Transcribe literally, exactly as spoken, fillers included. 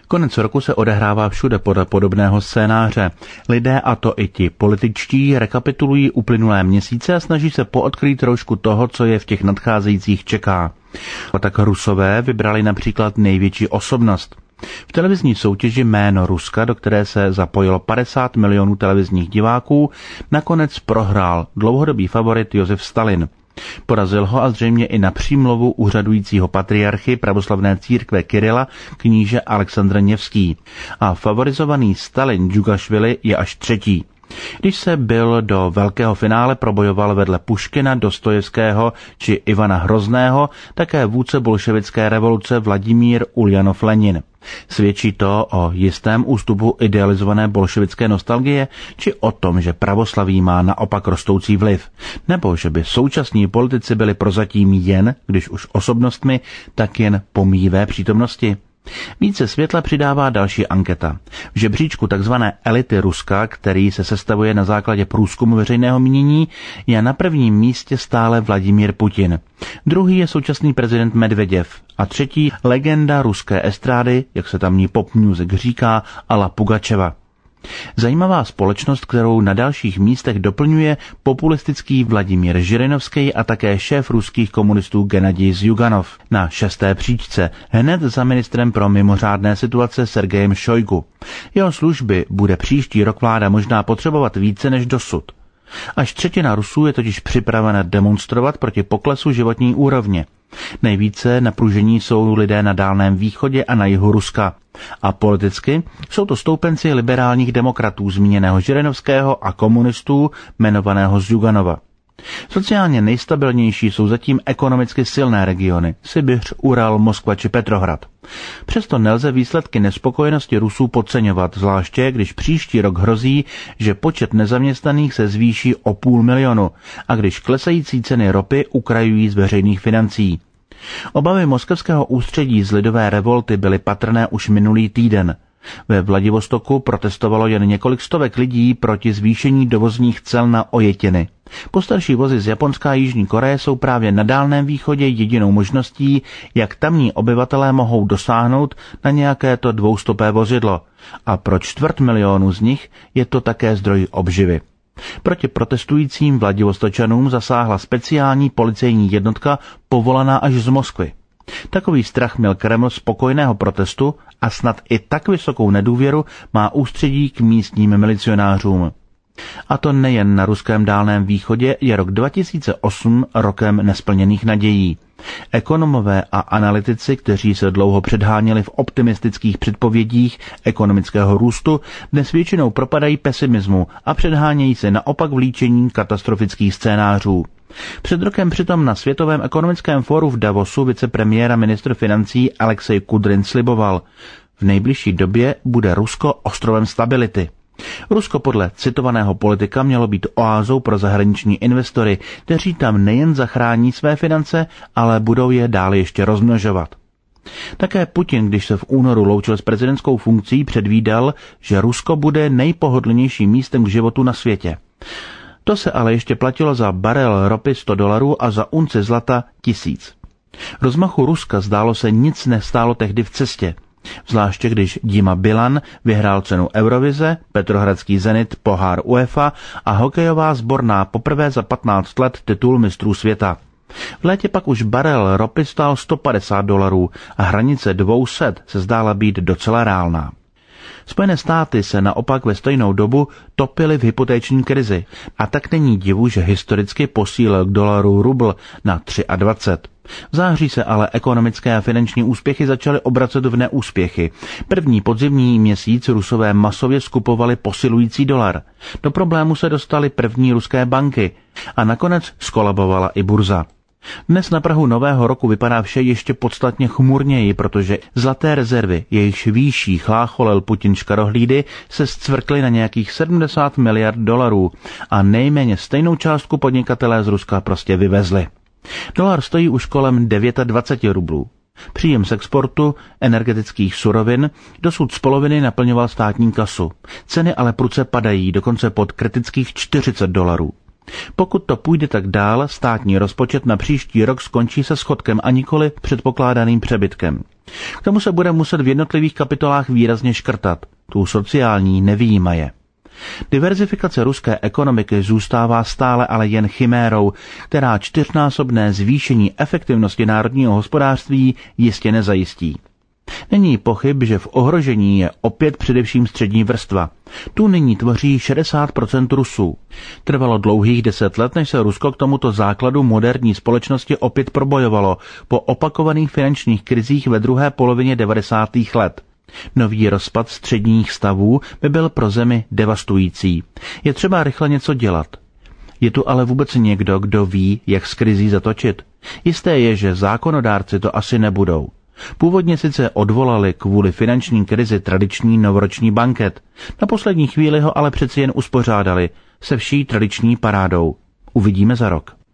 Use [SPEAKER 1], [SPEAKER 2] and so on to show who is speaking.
[SPEAKER 1] Konec roku se odehrává všude podle podobného scénáře. Lidé, a to i ti političtí, rekapitulují uplynulé měsíce a snaží se poodkrýt trošku toho, co je v těch nadcházejících čeká. A tak Rusové vybrali například největší osobnost. V televizní soutěži Jméno Ruska, do které se zapojilo padesát milionů televizních diváků, nakonec prohrál dlouhodobý favorit Josef Stalin. Porazil ho a zřejmě i na přímluvu úřadujícího patriarchy pravoslavné církve Kirila kníže Alexandr Nevský. A favorizovaný Stalin Džugašvili je až třetí. Když se byl do velkého finále probojoval vedle Puškina, Dostojevského či Ivana Hrozného, také vůdce bolševické revoluce Vladimír Uljanov Lenin. Svědčí to o jistém ústupu idealizované bolševické nostalgie, či o tom, že pravoslaví má naopak rostoucí vliv, nebo že by současní politici byli prozatím jen, když už osobnostmi, tak jen pomíjivé přítomnosti? Více světla přidává další anketa. V žebříčku tzv. Elity Ruska, který se sestavuje na základě průzkumu veřejného mínění, je na prvním místě stále Vladimír Putin. Druhý je současný prezident Medveděv a třetí legenda ruské estrády, jak se tamní pop music říká, Alla Pugačeva. Zajímavá společnost, kterou na dalších místech doplňuje populistický Vladimír Žirinovský a také šéf ruských komunistů Genadij Zjuganov na šesté příčce, hned za ministrem pro mimořádné situace Sergejem Šojgu. Jeho služby bude příští rok vláda možná potřebovat více než dosud. Až třetina Rusů je totiž připravena demonstrovat proti poklesu životní úrovně. Nejvíce napružení jsou lidé na Dálném východě a na jihu Ruska. A politicky jsou to stoupenci liberálních demokratů zmíněného Žirinovského a komunistů jmenovaného Zjuganova. Sociálně nejstabilnější jsou zatím ekonomicky silné regiony, Sibiř, Ural, Moskva či Petrohrad. Přesto nelze výsledky nespokojenosti Rusů podceňovat, zvláště když příští rok hrozí, že počet nezaměstnaných se zvýší o půl milionu a když klesající ceny ropy ukrajují z veřejných financí. Obavy moskevského ústředí z lidové revolty byly patrné už minulý týden. Ve Vladivostoku protestovalo jen několik stovek lidí proti zvýšení dovozních cel na ojetiny. Postarší vozy z Japonska a Jižní Koreje jsou právě na Dálném východě jedinou možností, jak tamní obyvatelé mohou dosáhnout na nějaké to dvoustopé vozidlo. A pro čtvrt milionu z nich je to také zdroj obživy. Proti protestujícím Vladivostočanům zasáhla speciální policejní jednotka povolaná až z Moskvy. Takový strach měl Kreml z pokojného protestu a snad i tak vysokou nedůvěru má ústředí k místním milicionářům. A to nejen na ruském Dálném východě je rok dva tisíce osm rokem nesplněných nadějí. Ekonomové a analytici, kteří se dlouho předháněli v optimistických předpovědích ekonomického růstu, dnes většinou propadají pesimismu a předhánějí se naopak vlíčení katastrofických scénářů. Před rokem přitom na Světovém ekonomickém fóru v Davosu vicepremiér a ministr financí Alexej Kudrin sliboval: v nejbližší době bude Rusko ostrovem stability. Rusko podle citovaného politika mělo být oázou pro zahraniční investory, kteří tam nejen zachrání své finance, ale budou je dále ještě rozmnožovat. Také Putin, když se v únoru loučil s prezidentskou funkcí, předvídal, že Rusko bude nejpohodlnějším místem k životu na světě. To se ale ještě platilo za barel ropy sto dolarů a za unci zlata tisíc. Rozmachu Ruska zdálo se nic nestálo tehdy v cestě. Zvláště když Dima Bilan vyhrál cenu Eurovize, Petrohradský Zenit pohár UEFA a hokejová sborná poprvé za patnáct let titul mistrů světa. V létě pak už barel ropy stál sto padesát dolarů a hranice dvě stě se zdála být docela reálná. Spojené státy se naopak ve stejnou dobu topily v hypotéční krizi a tak není divu, že historicky posílil k dolaru rubl na dvacet tři. V září se ale ekonomické a finanční úspěchy začaly obracet v neúspěchy. První podzimní měsíc Rusové masově skupovali posilující dolar. Do problému se dostaly první ruské banky a nakonec skolabovala i burza. Dnes na prahu nového roku vypadá vše ještě podstatně chmurněji, protože zlaté rezervy, jejichž výší chlácholel Putin škarohlídy, se zcvrkly na nějakých sedmdesát miliard dolarů a nejméně stejnou částku podnikatelé z Ruska prostě vyvezli. Dolar stojí už kolem dvacet devět rublů. Příjem z exportu energetických surovin dosud z poloviny naplňoval státní kasu. Ceny ale prudce padají, dokonce pod kritických čtyřicet dolarů. Pokud to půjde tak dál, státní rozpočet na příští rok skončí se schodkem a nikoli předpokládaným přebytkem. K tomu se bude muset v jednotlivých kapitolách výrazně škrtat, tu sociální nevyjímaje. Diverzifikace ruské ekonomiky zůstává stále ale jen chimérou, která čtyřnásobné zvýšení efektivnosti národního hospodářství jistě nezajistí. Není pochyb, že v ohrožení je opět především střední vrstva. Tu nyní tvoří šedesát procent Rusů. Trvalo dlouhých deset let, než se Rusko k tomuto základu moderní společnosti opět probojovalo po opakovaných finančních krizích ve druhé polovině devadesátých let. Nový rozpad středních stavů by byl pro zemi devastující. Je třeba rychle něco dělat. Je tu ale vůbec někdo, kdo ví, jak s krizí zatočit? Jisté je, že zákonodárci to asi nebudou. Původně sice odvolali kvůli finanční krizi tradiční novoroční banket. Na poslední chvíli ho ale přeci jen uspořádali se vší tradiční parádou. Uvidíme za rok.